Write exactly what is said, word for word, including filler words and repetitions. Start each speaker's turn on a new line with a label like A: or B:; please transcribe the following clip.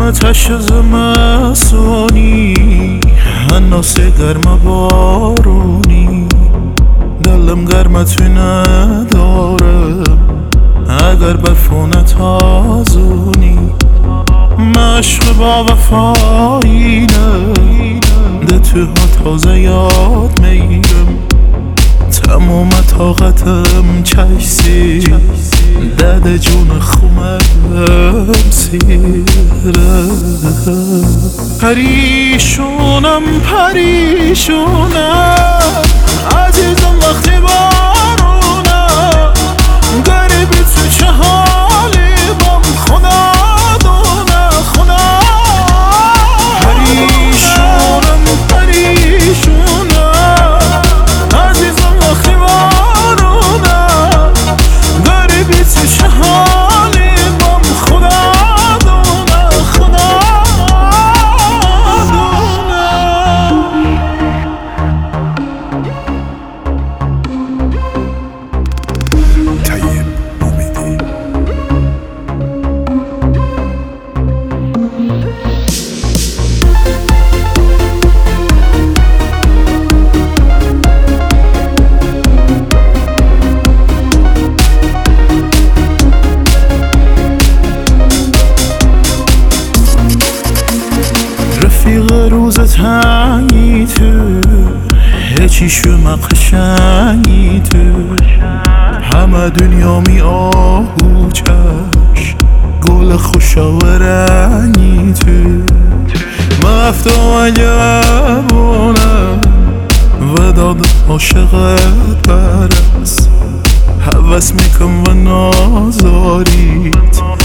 A: تش زمستونی هنوز گرم بارونی دلم گرمتی ندارم اگر برفو نتازونی مشق با وفایینه ده تو ها تازه یاد میگیرم تمام طاقتم چشسی دد جون خمم سیره پریشونم پریشونم عزیزم وقتی بارونم غریبی تو چه حالی بام خدا دونه خدا پریشونم پریشونم عزیزم وقتی بارونم غریبی تو چه حالی بام خدا دونه خدا رفیق روز تنگی تو هیچی شما قشنگی تو همه دنیا می آهو چش گل خوشا و رنگی تو مفتو و جوانم و داد عاشقت برس حوث میکن و نازاریت